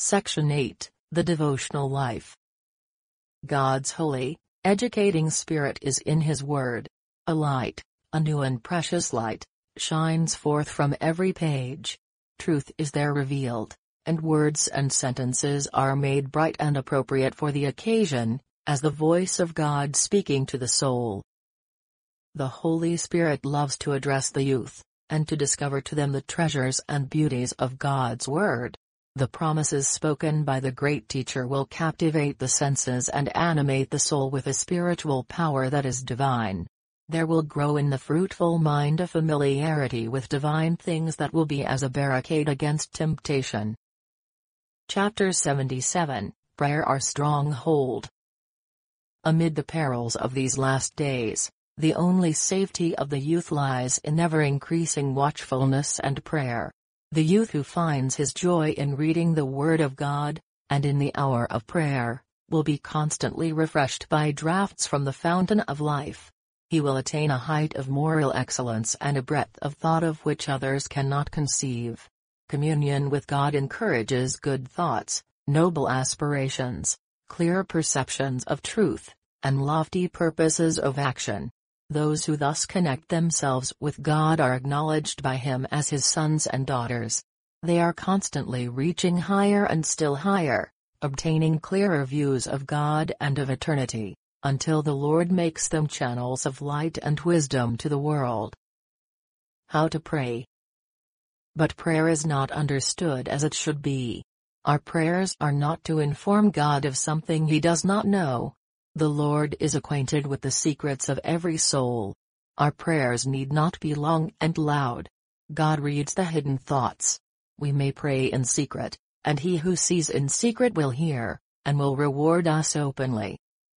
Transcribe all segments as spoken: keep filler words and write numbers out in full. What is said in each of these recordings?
Section eight, The Devotional Life. God's holy, educating Spirit is in His Word. A light, a new and precious light, shines forth from every page. Truth is there revealed, and words and sentences are made bright and appropriate for the occasion, as the voice of God speaking to the soul. The Holy Spirit loves to address the youth, and to discover to them the treasures and beauties of God's Word. The promises spoken by the great teacher will captivate the senses and animate the soul with a spiritual power that is divine. There will grow in the fruitful mind a familiarity with divine things that will be as a barricade against temptation. Chapter seventy-seven, Prayer Our Stronghold. Amid the perils of these last days, the only safety of the youth lies in ever-increasing watchfulness and prayer. The youth who finds his joy in reading the Word of God, and in the hour of prayer, will be constantly refreshed by draughts from the fountain of life. He will attain a height of moral excellence and a breadth of thought of which others cannot conceive. Communion with God encourages good thoughts, noble aspirations, clear perceptions of truth, and lofty purposes of action. Those who thus connect themselves with God are acknowledged by Him as His sons and daughters. They are constantly reaching higher and still higher, obtaining clearer views of God and of eternity, until the Lord makes them channels of light and wisdom to the world. How to pray. But prayer is not understood as it should be. Our prayers are not to inform God of something He does not know. The Lord is acquainted with the secrets of every soul. Our prayers need not be long and loud. God reads the hidden thoughts. We may pray in secret, and He who sees in secret will hear, and will reward us openly.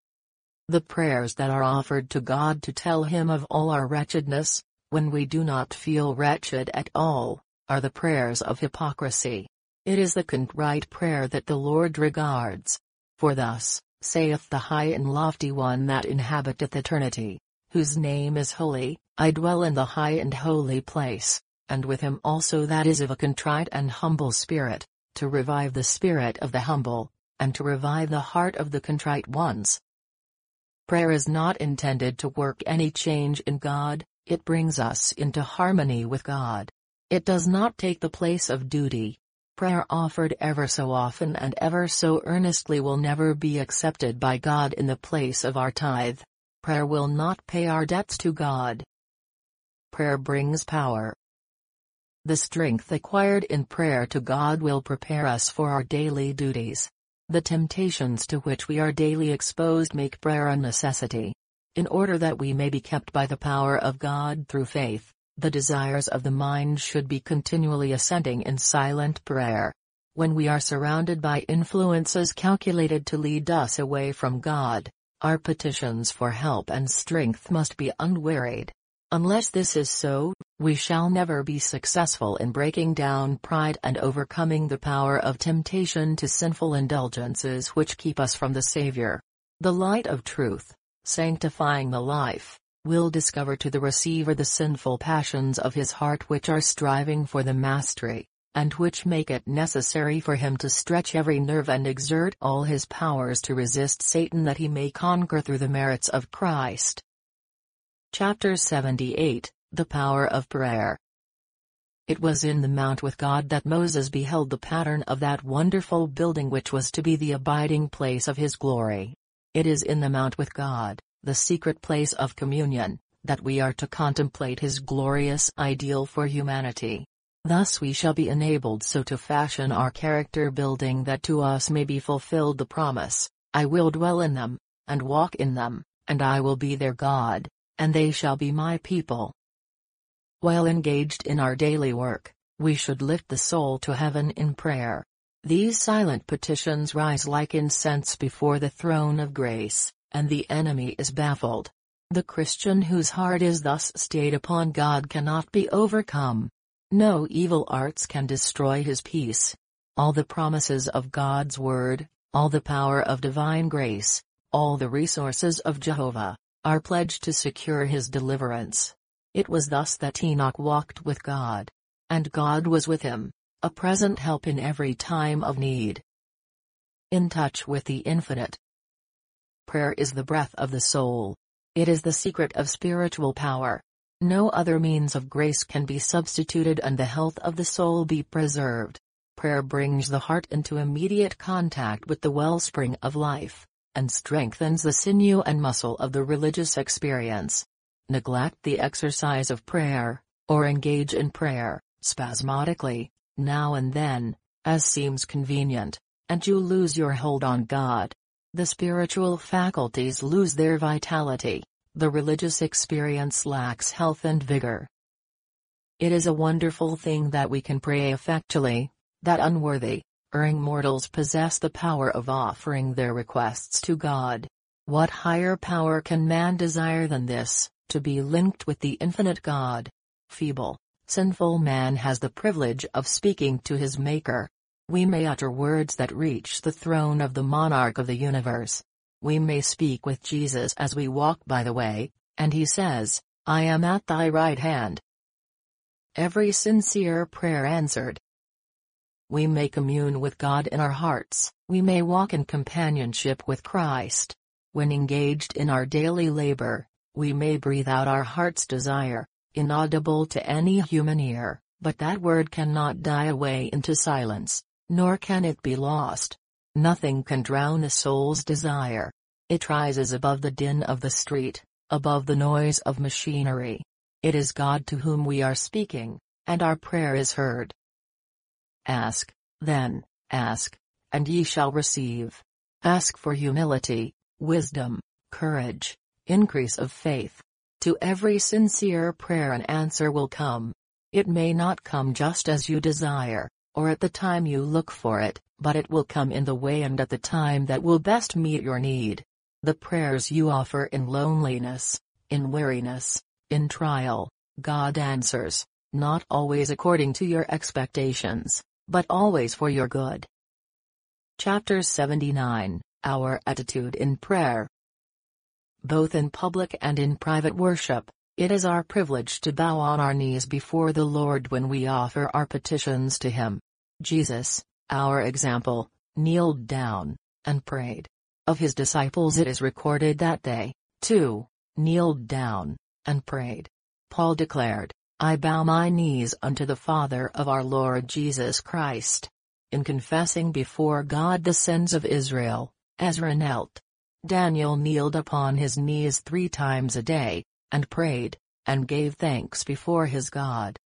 The prayers that are offered to God to tell Him of all our wretchedness, when we do not feel wretched at all, are the prayers of hypocrisy. It is the contrite prayer that the Lord regards. For thus saith the high and lofty one that inhabiteth eternity, whose name is holy, I dwell in the high and holy place, and with him also that is of a contrite and humble spirit, to revive the spirit of the humble, and to revive the heart of the contrite ones. Prayer is not intended to work any change in God, it brings us into harmony with God. It does not take the place of duty. Prayer offered ever so often and ever so earnestly will never be accepted by God in the place of our tithe. Prayer will not pay our debts to God. Prayer brings power. The strength acquired in prayer to God will prepare us for our daily duties. The temptations to which we are daily exposed make prayer a necessity. In order that we may be kept by the power of God through faith, the desires of the mind should be continually ascending in silent prayer. When we are surrounded by influences calculated to lead us away from God, our petitions for help and strength must be unwearied. Unless this is so, we shall never be successful in breaking down pride and overcoming the power of temptation to sinful indulgences which keep us from the Savior. The light of truth, sanctifying the life, will discover to the receiver the sinful passions of his heart which are striving for the mastery, and which make it necessary for him to stretch every nerve and exert all his powers to resist Satan that he may conquer through the merits of Christ. Chapter seventy-eight, The Power of Prayer. It was in the mount with God that Moses beheld the pattern of that wonderful building which was to be the abiding place of his glory. It is in the mount with God, the secret place of communion, that we are to contemplate His glorious ideal for humanity. Thus we shall be enabled so to fashion our character building that to us may be fulfilled the promise, I will dwell in them, and walk in them, and I will be their God, and they shall be my people. While engaged in our daily work, we should lift the soul to heaven in prayer. These silent petitions rise like incense before the throne of grace, and the enemy is baffled. The Christian whose heart is thus stayed upon God cannot be overcome. No evil arts can destroy his peace. All the promises of God's Word, all the power of divine grace, all the resources of Jehovah, are pledged to secure his deliverance. It was thus that Enoch walked with God. And God was with him, a present help in every time of need. in touch with the infinite. Prayer is the breath of the soul. It is the secret of spiritual power. No other means of grace can be substituted and the health of the soul be preserved. Prayer brings the heart into immediate contact with the wellspring of life, and strengthens the sinew and muscle of the religious experience. Neglect the exercise of prayer, or engage in prayer, spasmodically, now and then, as seems convenient, and you lose your hold on God. The spiritual faculties lose their vitality, the religious experience lacks health and vigor. It is a wonderful thing that we can pray effectually, that unworthy, erring mortals possess the power of offering their requests to God. What higher power can man desire than this, to be linked with the infinite God? Feeble, sinful man has the privilege of speaking to his Maker. We may utter words that reach the throne of the monarch of the universe. We may speak with Jesus as we walk by the way, and he says, "I am at thy right hand." Every sincere prayer answered. We may commune with God in our hearts, we may walk in companionship with Christ. When engaged in our daily labor, we may breathe out our heart's desire, inaudible to any human ear, but that word cannot die away into silence, nor can it be lost. Nothing can drown a soul's desire. It rises above the din of the street, above the noise of machinery. It is God to whom we are speaking, and our prayer is heard. Ask, then, ask, and ye shall receive. Ask for humility, wisdom, courage, increase of faith. To every sincere prayer an answer will come. It may not come just as you desire, or at the time you look for it, but it will come in the way and at the time that will best meet your need. The prayers you offer in loneliness, in weariness, in trial, God answers, not always according to your expectations, but always for your good. Chapter seventy-nine, Our Attitude in Prayer. Both in public and in private worship, it is our privilege to bow on our knees before the Lord when we offer our petitions to Him. Jesus, our example, kneeled down, and prayed. Of His disciples it is recorded that they, too, kneeled down, and prayed. Paul declared, "I bow my knees unto the Father of our Lord Jesus Christ." In confessing before God the sins of Israel, Ezra knelt. Daniel kneeled upon his knees three times a day, and prayed, and gave thanks before his God.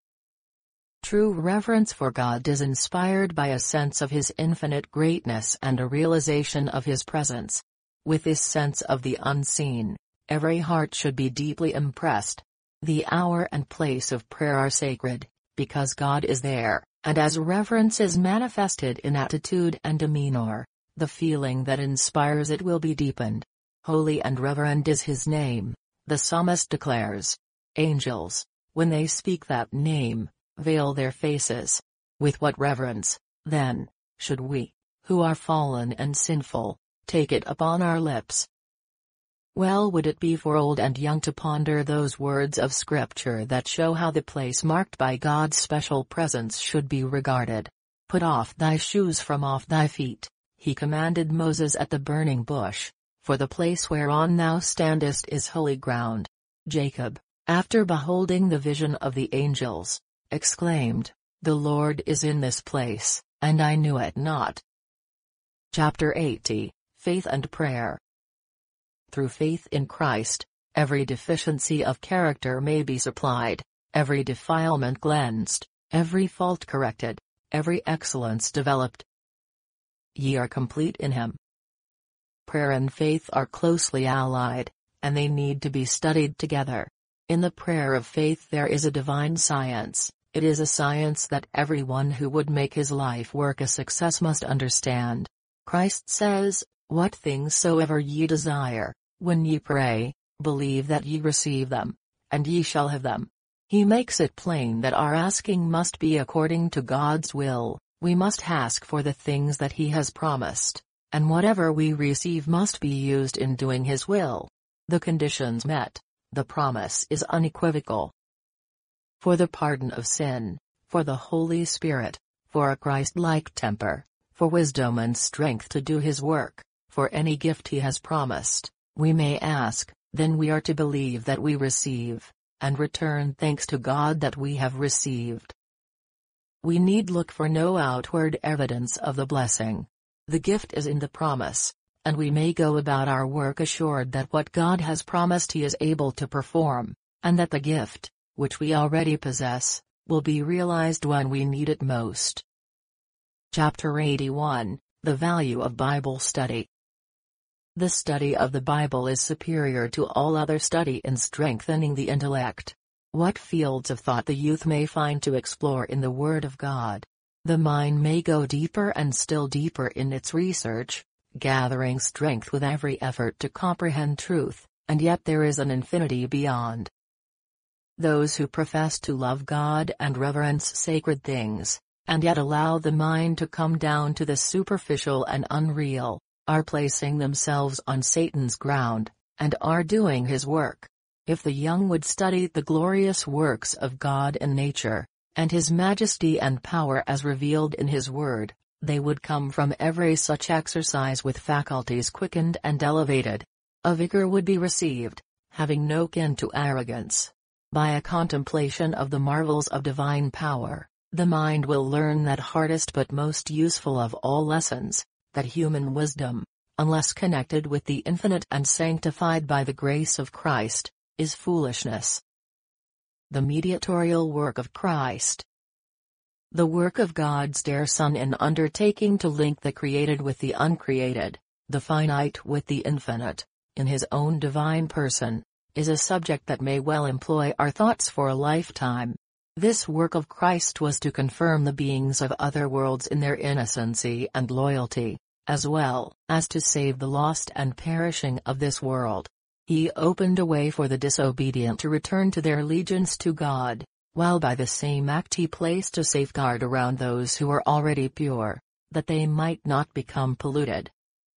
True reverence for God is inspired by a sense of His infinite greatness and a realization of His presence. With this sense of the unseen, every heart should be deeply impressed. The hour and place of prayer are sacred, because God is there, and as reverence is manifested in attitude and demeanor, the feeling that inspires it will be deepened. Holy and reverend is His name, the psalmist declares. Angels, when they speak that name, veil their faces. With what reverence, then, should we, who are fallen and sinful, take it upon our lips? Well would it be for old and young to ponder those words of Scripture that show how the place marked by God's special presence should be regarded. "Put off thy shoes from off thy feet," He commanded Moses at the burning bush, "for the place whereon thou standest is holy ground." Jacob, after beholding the vision of the angels, exclaimed, "The Lord is in this place, and I knew it not." Chapter eighty, Faith and Prayer. Through faith in Christ, every deficiency of character may be supplied, every defilement cleansed, every fault corrected, every excellence developed. Ye are complete in Him. Prayer and faith are closely allied, and they need to be studied together. In the prayer of faith there is a divine science. It is a science that everyone who would make his life work a success must understand. Christ says, "What things soever ye desire, when ye pray, believe that ye receive them, and ye shall have them." He makes it plain that our asking must be according to God's will. We must ask for the things that He has promised, and whatever we receive must be used in doing His will. The conditions met, the promise is unequivocal. For the pardon of sin, for the Holy Spirit, for a Christ-like temper, for wisdom and strength to do his work, for any gift he has promised, we may ask, then we are to believe that we receive, and return thanks to God that we have received. We need look for no outward evidence of the blessing. The gift is in the promise, and we may go about our work assured that what God has promised he is able to perform, and that the gift, which we already possess, will be realized when we need it most. Chapter eighty-one, The Value of Bible Study. The study of the Bible is superior to all other study in strengthening the intellect. What fields of thought the youth may find to explore in the Word of God. The mind may go deeper and still deeper in its research, gathering strength with every effort to comprehend truth, and yet there is an infinity beyond. Those who profess to love God and reverence sacred things, and yet allow the mind to come down to the superficial and unreal, are placing themselves on Satan's ground, and are doing his work. If the young would study the glorious works of God in nature, and his majesty and power as revealed in his word, they would come from every such exercise with faculties quickened and elevated. A vigor would be received, having no kin to arrogance. By a contemplation of the marvels of divine power, the mind will learn that hardest but most useful of all lessons, that human wisdom, unless connected with the infinite and sanctified by the grace of Christ, is foolishness. The mediatorial work of Christ. The work of God's dear Son in undertaking to link the created with the uncreated, the finite with the infinite, in his own divine person, is a subject that may well employ our thoughts for a lifetime. This work of Christ was to confirm the beings of other worlds in their innocency and loyalty, as well as to save the lost and perishing of this world. He opened a way for the disobedient to return to their allegiance to God, while by the same act he placed a safeguard around those who were already pure, that they might not become polluted.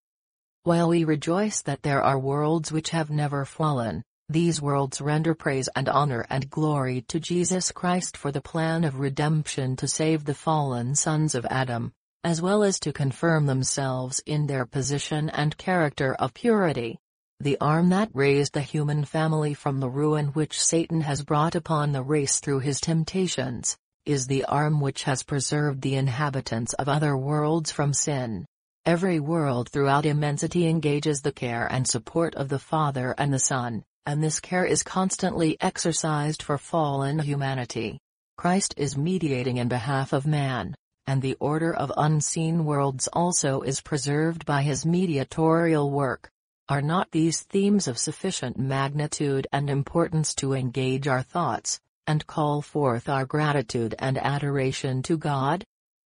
While we rejoice that there are worlds which have never fallen, these worlds render praise and honor and glory to Jesus Christ for the plan of redemption to save the fallen sons of Adam, as well as to confirm themselves in their position and character of purity. The arm that raised the human family from the ruin which Satan has brought upon the race through his temptations, is the arm which has preserved the inhabitants of other worlds from sin. Every world throughout immensity engages the care and support of the Father and the Son, and this care is constantly exercised for fallen humanity. Christ is mediating in behalf of man, and the order of unseen worlds also is preserved by his mediatorial work. Are not these themes of sufficient magnitude and importance to engage our thoughts, and call forth our gratitude and adoration to God?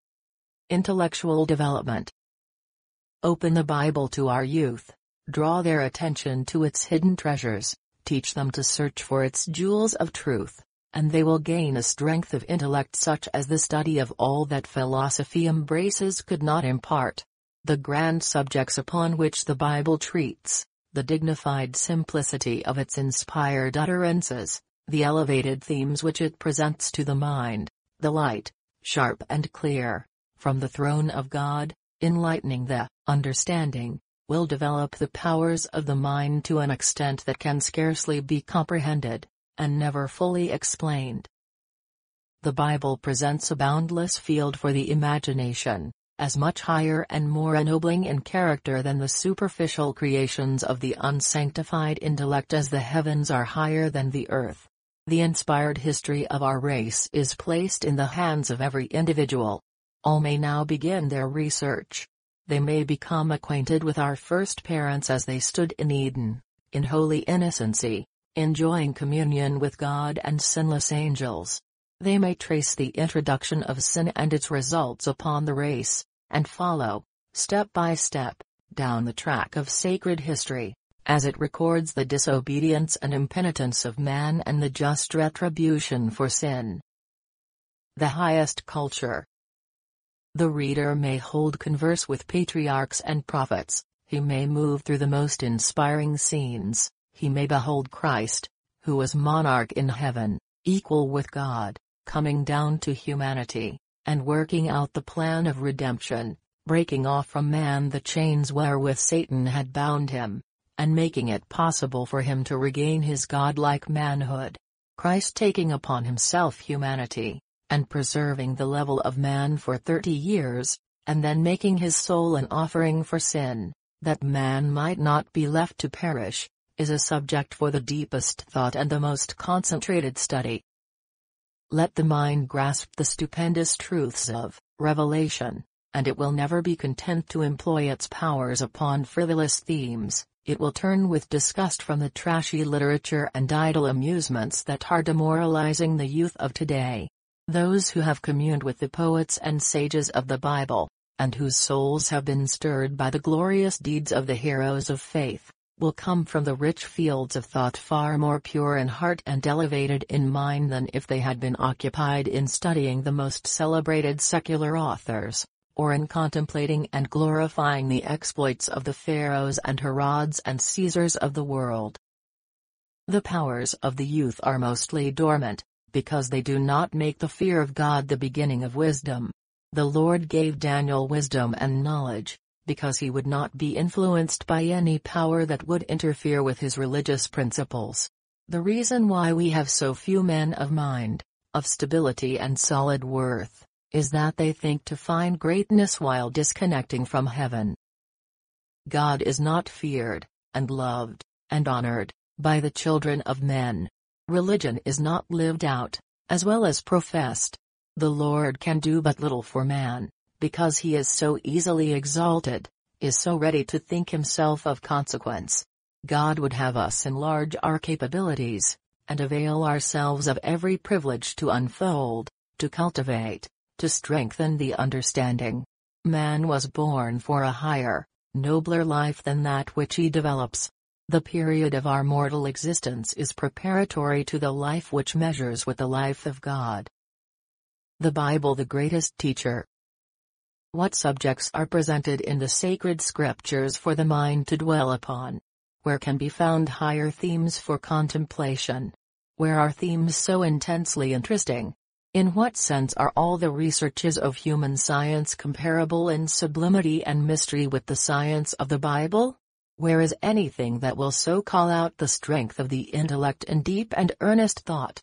Intellectual development. Open the Bible to our youth, draw their attention to its hidden treasures, teach them to search for its jewels of truth, and they will gain a strength of intellect such as the study of all that philosophy embraces could not impart. The grand subjects upon which the Bible treats, the dignified simplicity of its inspired utterances, the elevated themes which it presents to the mind, the light, sharp and clear, from the throne of God, enlightening the understanding, will develop the powers of the mind to an extent that can scarcely be comprehended, and never fully explained. The Bible presents a boundless field for the imagination, as much higher and more ennobling in character than the superficial creations of the unsanctified intellect as the heavens are higher than the earth. The inspired history of our race is placed in the hands of every individual. All may now begin their research. They may become acquainted with our first parents as they stood in Eden, in holy innocency, enjoying communion with God and sinless angels. They may trace the introduction of sin and its results upon the race, and follow, step by step, down the track of sacred history, as it records the disobedience and impenitence of man and the just retribution for sin. The highest culture. The reader may hold converse with patriarchs and prophets, he may move through the most inspiring scenes, he may behold Christ, who was monarch in heaven, equal with God, coming down to humanity, and working out the plan of redemption, breaking off from man the chains wherewith Satan had bound him, and making it possible for him to regain his godlike manhood. Christ taking upon himself humanity, and preserving the level of man for thirty years, and then making his soul an offering for sin, that man might not be left to perish, is a subject for the deepest thought and the most concentrated study. Let the mind grasp the stupendous truths of Revelation, and it will never be content to employ its powers upon frivolous themes. It will turn with disgust from the trashy literature and idle amusements that are demoralizing the youth of today. Those who have communed with the poets and sages of the Bible, and whose souls have been stirred by the glorious deeds of the heroes of faith, will come from the rich fields of thought far more pure in heart and elevated in mind than if they had been occupied in studying the most celebrated secular authors, or in contemplating and glorifying the exploits of the Pharaohs and Herods and Caesars of the world. The powers of the youth are mostly dormant, because they do not make the fear of God the beginning of wisdom. The Lord gave Daniel wisdom and knowledge, because he would not be influenced by any power that would interfere with his religious principles. The reason why we have so few men of mind, of stability and solid worth, is that they think to find greatness while disconnecting from heaven. God is not feared, and loved, and honored, by the children of men. Religion is not lived out, as well as professed. The Lord can do but little for man, because he is so easily exalted, is so ready to think himself of consequence. God would have us enlarge our capabilities, and avail ourselves of every privilege to unfold, to cultivate, to strengthen the understanding. Man was born for a higher, nobler life than that which he develops. The period of our mortal existence is preparatory to the life which measures with the life of God. The Bible the greatest teacher. What subjects are presented in the sacred scriptures for the mind to dwell upon? Where can be found higher themes for contemplation? Where are themes so intensely interesting? In what sense are all the researches of human science comparable in sublimity and mystery with the science of the Bible? Where is anything that will so call out the strength of the intellect in deep and earnest thought?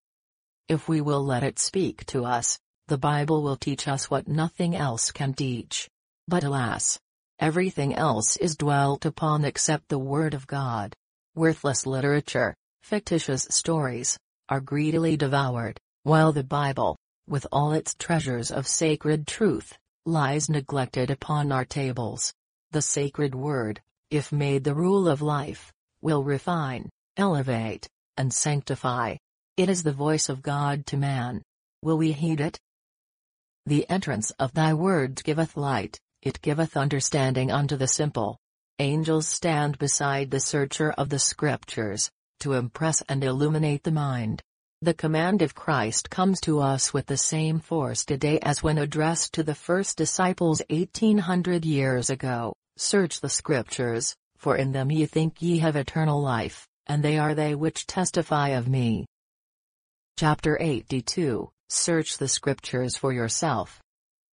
If we will let it speak to us, the Bible will teach us what nothing else can teach. But alas! Everything else is dwelt upon except the Word of God. Worthless literature, fictitious stories, are greedily devoured, while the Bible, with all its treasures of sacred truth, lies neglected upon our tables. The sacred Word, if made the rule of life, will refine, elevate, and sanctify. It is the voice of God to man. Will we heed it? The entrance of thy word giveth light, it giveth understanding unto the simple. Angels stand beside the searcher of the Scriptures, to impress and illuminate the mind. The command of Christ comes to us with the same force today as when addressed to the first disciples eighteen hundred years ago. Search the Scriptures, for in them ye think ye have eternal life, and they are they which testify of me. Chapter eighty-two, Search the Scriptures for yourself.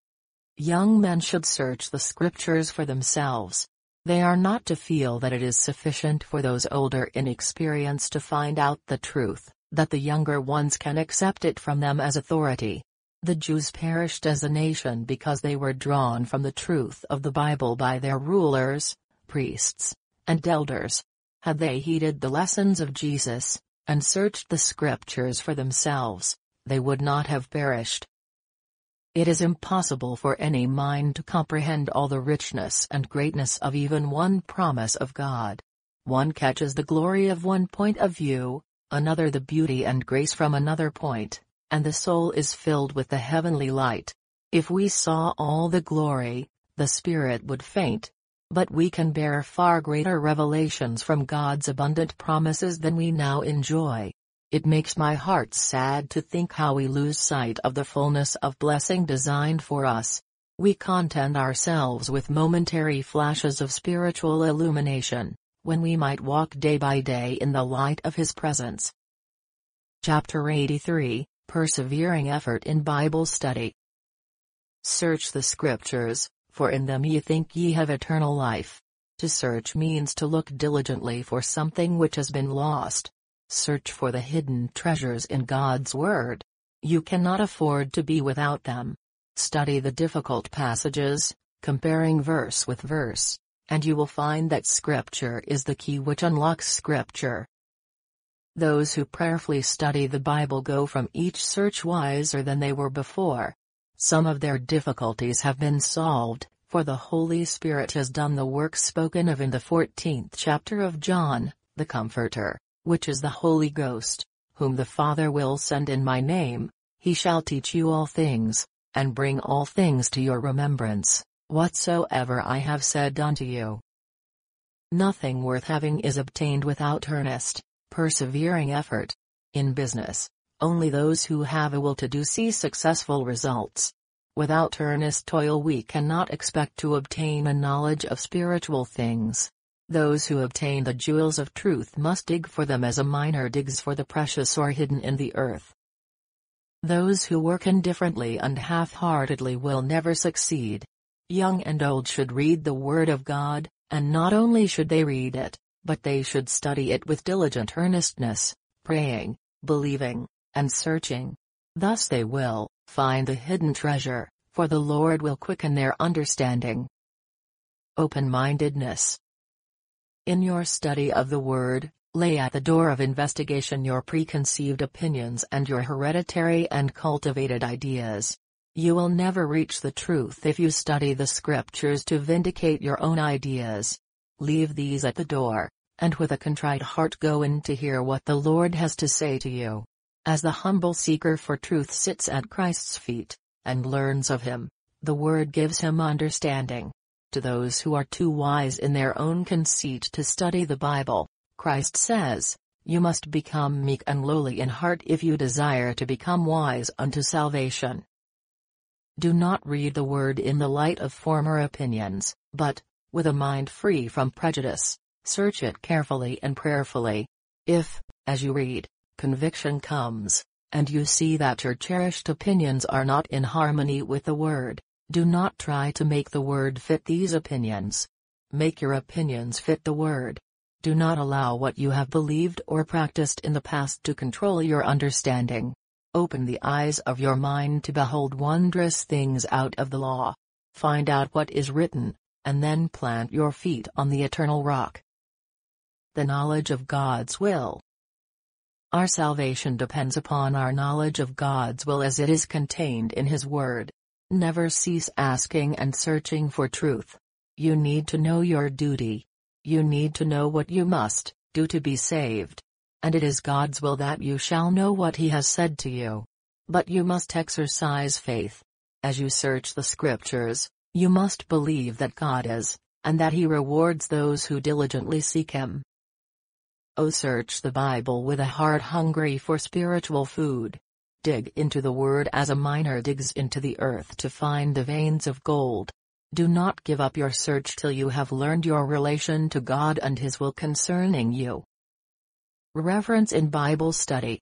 Young men should search the Scriptures for themselves. They are not to feel that it is sufficient for those older in experience to find out the truth, that the younger ones can accept it from them as authority. The Jews perished as a nation because they were drawn from the truth of the Bible by their rulers, priests, and elders. Had they heeded the lessons of Jesus, and searched the Scriptures for themselves, they would not have perished. It is impossible for any mind to comprehend all the richness and greatness of even one promise of God. One catches the glory of one point of view, another the beauty and grace from another point, and the soul is filled with the heavenly light. If we saw all the glory, the spirit would faint. But we can bear far greater revelations from God's abundant promises than we now enjoy. It makes my heart sad to think how we lose sight of the fullness of blessing designed for us. We content ourselves with momentary flashes of spiritual illumination, when we might walk day by day in the light of His presence. Chapter eighty-three, Persevering Effort in Bible Study. Search the Scriptures, for in them ye think ye have eternal life. To search means to look diligently for something which has been lost. Search for the hidden treasures in God's Word. You cannot afford to be without them. Study the difficult passages, comparing verse with verse, and you will find that Scripture is the key which unlocks Scripture. Those who prayerfully study the Bible go from each search wiser than they were before. Some of their difficulties have been solved, for the Holy Spirit has done the work spoken of in the fourteenth chapter of John, the Comforter, which is the Holy Ghost, whom the Father will send in my name. He shall teach you all things, and bring all things to your remembrance, whatsoever I have said unto you. Nothing worth having is obtained without earnest, persevering effort. In business, only those who have a will to do see successful results. Without earnest toil we cannot expect to obtain a knowledge of spiritual things. Those who obtain the jewels of truth must dig for them as a miner digs for the precious ore hidden in the earth. Those who work indifferently and half-heartedly will never succeed. Young and old should read the Word of God, and not only should they read it, but they should study it with diligent earnestness, praying, believing, and searching. Thus they will find the hidden treasure, for the Lord will quicken their understanding. Open-mindedness. In your study of the Word, lay at the door of investigation your preconceived opinions and your hereditary and cultivated ideas. You will never reach the truth if you study the Scriptures to vindicate your own ideas. Leave these at the door, and with a contrite heart go in to hear what the Lord has to say to you. As the humble seeker for truth sits at Christ's feet, and learns of him, the Word gives him understanding. To those who are too wise in their own conceit to study the Bible, Christ says, you must become meek and lowly in heart if you desire to become wise unto salvation. Do not read the Word in the light of former opinions, but, with a mind free from prejudice, search it carefully and prayerfully. If, as you read, conviction comes, and you see that your cherished opinions are not in harmony with the Word, do not try to make the Word fit these opinions. Make your opinions fit the Word. Do not allow what you have believed or practiced in the past to control your understanding. Open the eyes of your mind to behold wondrous things out of the law. Find out what is written, and then plant your feet on the eternal rock. The knowledge of God's will. Our salvation depends upon our knowledge of God's will as it is contained in His Word. Never cease asking and searching for truth. You need to know your duty. You need to know what you must do to be saved. And it is God's will that you shall know what He has said to you. But you must exercise faith. As you search the Scriptures, you must believe that God is, and that He rewards those who diligently seek Him. Oh, search the Bible with a heart hungry for spiritual food. Dig into the Word as a miner digs into the earth to find the veins of gold. Do not give up your search till you have learned your relation to God and His will concerning you. Reverence in Bible study.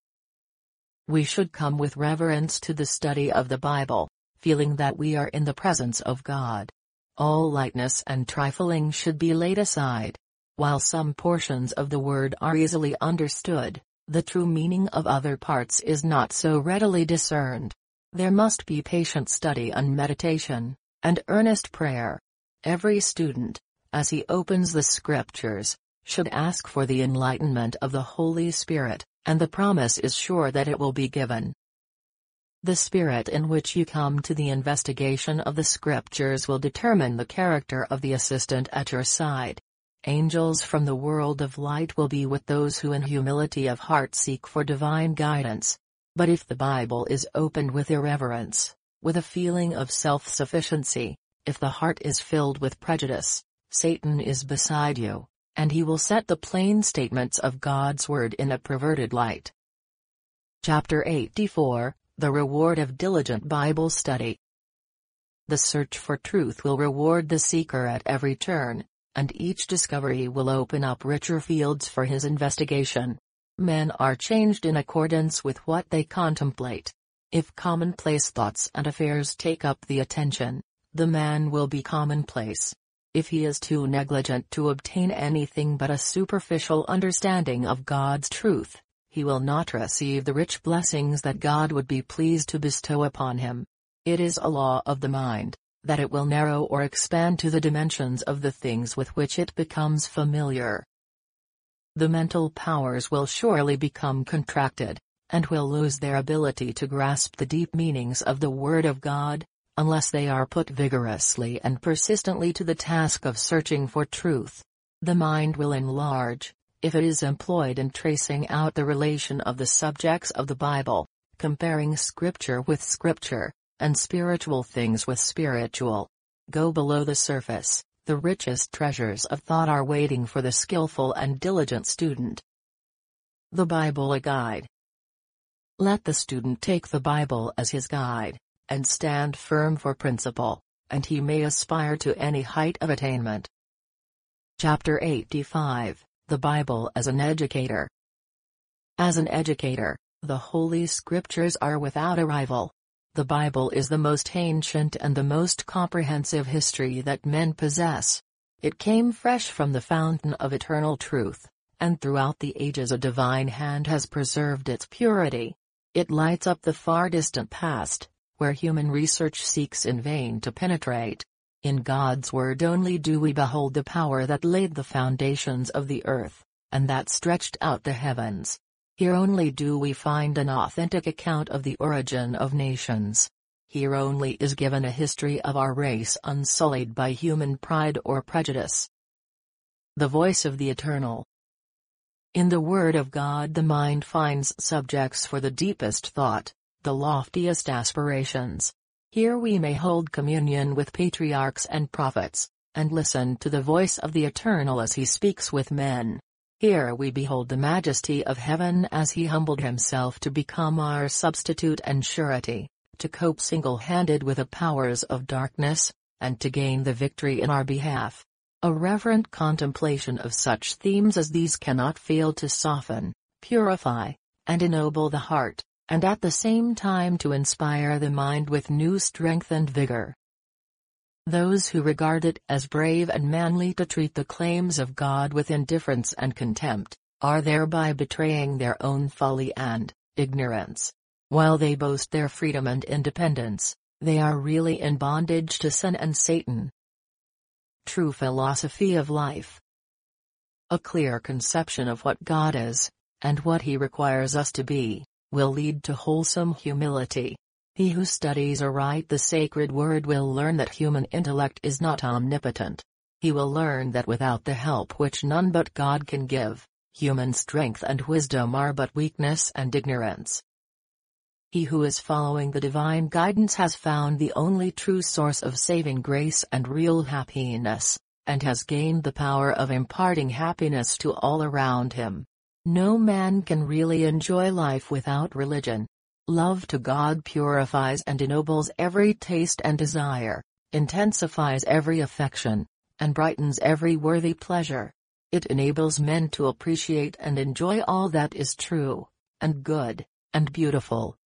We should come with reverence to the study of the Bible, feeling that we are in the presence of God. All lightness and trifling should be laid aside. While some portions of the Word are easily understood, the true meaning of other parts is not so readily discerned. There must be patient study and meditation, and earnest prayer. Every student, as he opens the Scriptures, should ask for the enlightenment of the Holy Spirit, and the promise is sure that it will be given. The spirit in which you come to the investigation of the Scriptures will determine the character of the assistant at your side. Angels from the world of light will be with those who in humility of heart seek for divine guidance. But if the Bible is opened with irreverence, with a feeling of self-sufficiency, if the heart is filled with prejudice, Satan is beside you, and he will set the plain statements of God's Word in a perverted light. Chapter eighty-four, The Reward of Diligent Bible Study. The search for truth will reward the seeker at every turn, and each discovery will open up richer fields for his investigation. Men are changed in accordance with what they contemplate. If commonplace thoughts and affairs take up the attention, the man will be commonplace. If he is too negligent to obtain anything but a superficial understanding of God's truth, he will not receive the rich blessings that God would be pleased to bestow upon him. It is a law of the mind, that it will narrow or expand to the dimensions of the things with which it becomes familiar. The mental powers will surely become contracted, and will lose their ability to grasp the deep meanings of the Word of God, unless they are put vigorously and persistently to the task of searching for truth. The mind will enlarge, if it is employed in tracing out the relation of the subjects of the Bible, comparing Scripture with Scripture, and spiritual things with spiritual. Go below the surface, the richest treasures of thought are waiting for the skillful and diligent student. The Bible a guide. Let the student take the Bible as his guide, and stand firm for principle, and he may aspire to any height of attainment. Chapter eighty-five, The Bible as an Educator. As an educator, the Holy Scriptures are without a rival. The Bible is the most ancient and the most comprehensive history that men possess. It came fresh from the fountain of eternal truth, and throughout the ages a divine hand has preserved its purity. It lights up the far distant past, where human research seeks in vain to penetrate. In God's Word only do we behold the power that laid the foundations of the earth, and that stretched out the heavens. Here only do we find an authentic account of the origin of nations. Here only is given a history of our race unsullied by human pride or prejudice. The Voice of the Eternal. In the Word of God the mind finds subjects for the deepest thought, the loftiest aspirations. Here we may hold communion with patriarchs and prophets, and listen to the voice of the Eternal as he speaks with men. Here we behold the majesty of heaven as he humbled himself to become our substitute and surety, to cope single-handed with the powers of darkness, and to gain the victory in our behalf. A reverent contemplation of such themes as these cannot fail to soften, purify, and ennoble the heart, and at the same time to inspire the mind with new strength and vigor. Those who regard it as brave and manly to treat the claims of God with indifference and contempt, are thereby betraying their own folly and ignorance. While they boast their freedom and independence, they are really in bondage to sin and Satan. True philosophy of life. A clear conception of what God is, and what He requires us to be, will lead to wholesome humility. He who studies aright the sacred word will learn that human intellect is not omnipotent. He will learn that without the help which none but God can give, human strength and wisdom are but weakness and ignorance. He who is following the divine guidance has found the only true source of saving grace and real happiness, and has gained the power of imparting happiness to all around him. No man can really enjoy life without religion. Love to God purifies and ennobles every taste and desire, intensifies every affection, and brightens every worthy pleasure. It enables men to appreciate and enjoy all that is true, and good, and beautiful.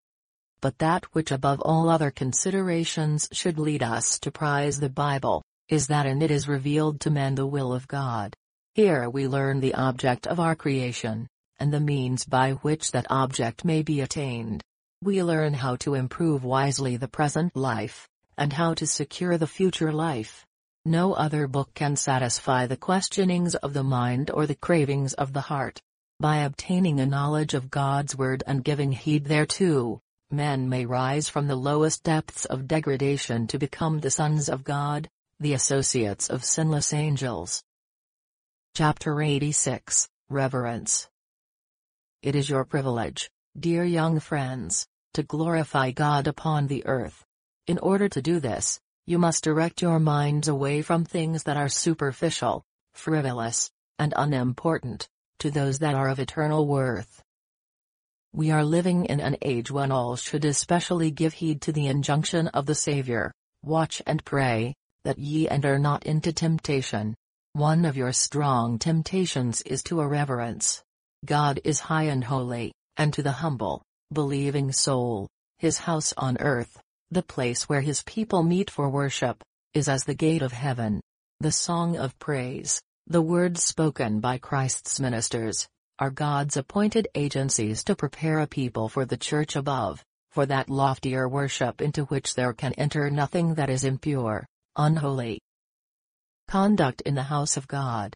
But that which above all other considerations should lead us to prize the Bible, is that in it is revealed to men the will of God. Here we learn the object of our creation, and the means by which that object may be attained. We learn how to improve wisely the present life, and how to secure the future life. No other book can satisfy the questionings of the mind or the cravings of the heart. By obtaining a knowledge of God's Word and giving heed thereto, men may rise from the lowest depths of degradation to become the sons of God, the associates of sinless angels. Chapter eighty-six, Reverence. It is your privilege, dear young friends, to glorify God upon the earth. In order to do this, you must direct your minds away from things that are superficial, frivolous, and unimportant, to those that are of eternal worth. We are living in an age when all should especially give heed to the injunction of the Savior, "Watch and pray, that ye enter not into temptation." One of your strong temptations is to irreverence. God is high and holy, and to the humble, believing soul, His house on earth, The place where his people meet for worship is as the gate of heaven. The song of praise, the words spoken by Christ's ministers, are God's appointed agencies to prepare a people for the church above, for that loftier worship into which there can enter nothing that is impure, unholy. Conduct in the house of God.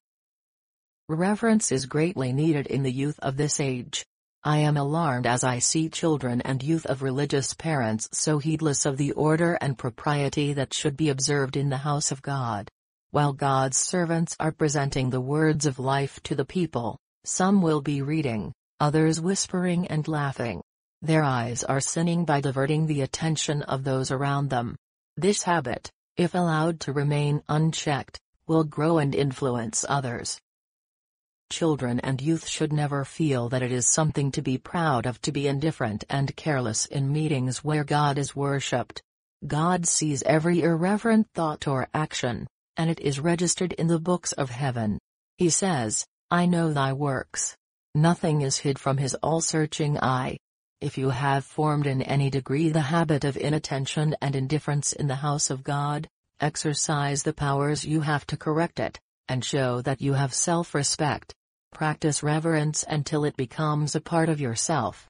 Reverence is greatly needed in the youth of this age. I am alarmed as I see children and youth of religious parents so heedless of the order and propriety that should be observed in the house of God. While God's servants are presenting the words of life to the people, some will be reading, others whispering and laughing. Their eyes are sinning by diverting the attention of those around them. This habit, if allowed to remain unchecked, will grow and influence others. Children and youth should never feel that it is something to be proud of to be indifferent and careless in meetings where God is worshipped. God sees every irreverent thought or action, and it is registered in the books of heaven. He says, "I know thy works." Nothing is hid from his all-searching eye. If you have formed in any degree the habit of inattention and indifference in the house of God, exercise the powers you have to correct it, and show that you have self-respect. Practice reverence until it becomes a part of yourself.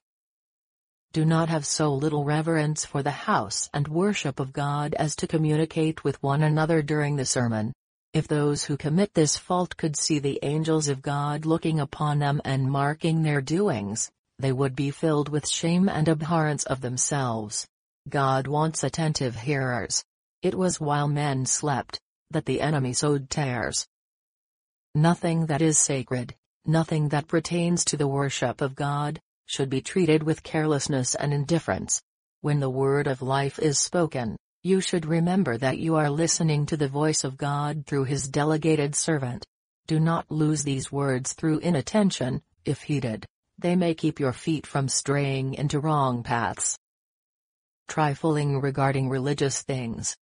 Do not have so little reverence for the house and worship of God as to communicate with one another during the sermon. If those who commit this fault could see the angels of God looking upon them and marking their doings, they would be filled with shame and abhorrence of themselves. God wants attentive hearers. It was while men slept that the enemy sowed tares. Nothing that is sacred, nothing that pertains to the worship of God, should be treated with carelessness and indifference. When the word of life is spoken, you should remember that you are listening to the voice of God through his delegated servant. Do not lose these words through inattention. If heeded, they may keep your feet from straying into wrong paths. Trifling regarding religious things.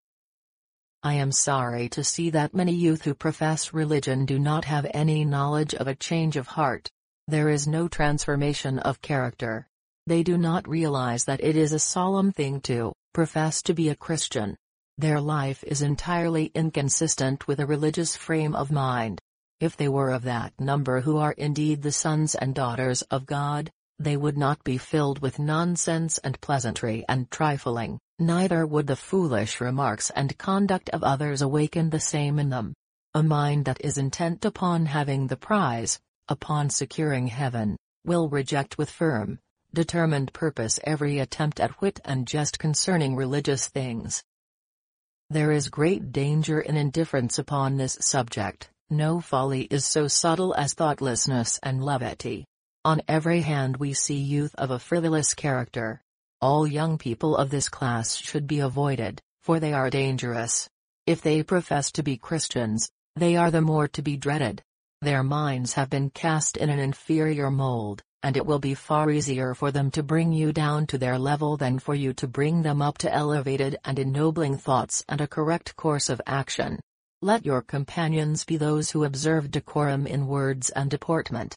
I am sorry to see that many youth who profess religion do not have any knowledge of a change of heart. There is no transformation of character. They do not realize that it is a solemn thing to profess to be a Christian. Their life is entirely inconsistent with a religious frame of mind. If they were of that number who are indeed the sons and daughters of God, they would not be filled with nonsense and pleasantry and trifling, neither would the foolish remarks and conduct of others awaken the same in them. A mind that is intent upon having the prize, upon securing heaven, will reject with firm, determined purpose every attempt at wit and jest concerning religious things. There is great danger in indifference upon this subject. No folly is so subtle as thoughtlessness and levity. On every hand we see youth of a frivolous character. All young people of this class should be avoided, for they are dangerous. If they profess to be Christians, they are the more to be dreaded. Their minds have been cast in an inferior mold, and it will be far easier for them to bring you down to their level than for you to bring them up to elevated and ennobling thoughts and a correct course of action. Let your companions be those who observe decorum in words and deportment.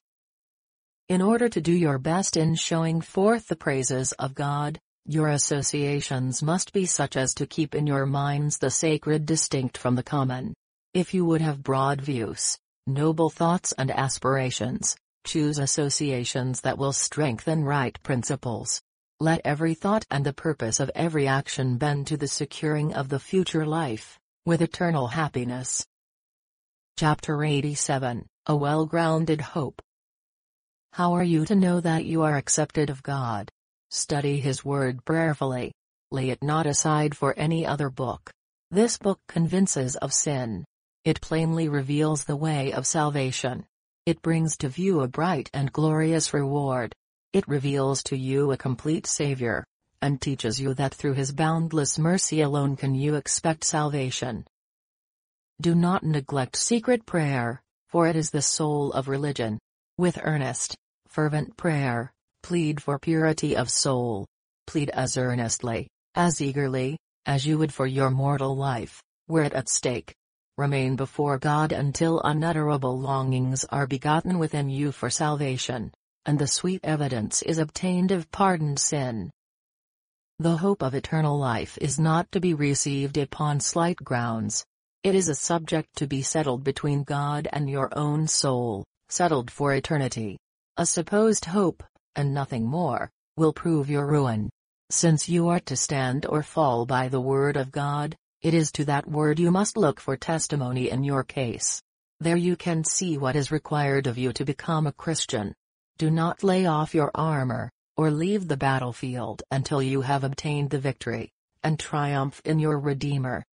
In order to do your best in showing forth the praises of God, your associations must be such as to keep in your minds the sacred distinct from the common. If you would have broad views, noble thoughts and aspirations, choose associations that will strengthen right principles. Let every thought and the purpose of every action bend to the securing of the future life, with eternal happiness. Chapter eighty-seven, A Well-Grounded Hope. How are you to know that you are accepted of God? Study His Word prayerfully. Lay it not aside for any other book. This book convinces of sin. It plainly reveals the way of salvation. It brings to view a bright and glorious reward. It reveals to you a complete Savior, and teaches you that through His boundless mercy alone can you expect salvation. Do not neglect secret prayer, for it is the soul of religion. With earnest, fervent prayer, plead for purity of soul. Plead as earnestly, as eagerly, as you would for your mortal life, were it at stake. Remain before God until unutterable longings are begotten within you for salvation, and the sweet evidence is obtained of pardoned sin. The hope of eternal life is not to be received upon slight grounds. It is a subject to be settled between God and your own soul, settled for eternity. A supposed hope, and nothing more, will prove your ruin. Since you are to stand or fall by the word of God, it is to that word you must look for testimony in your case. There you can see what is required of you to become a Christian. Do not lay off your armor, or leave the battlefield until you have obtained the victory, and triumph in your Redeemer.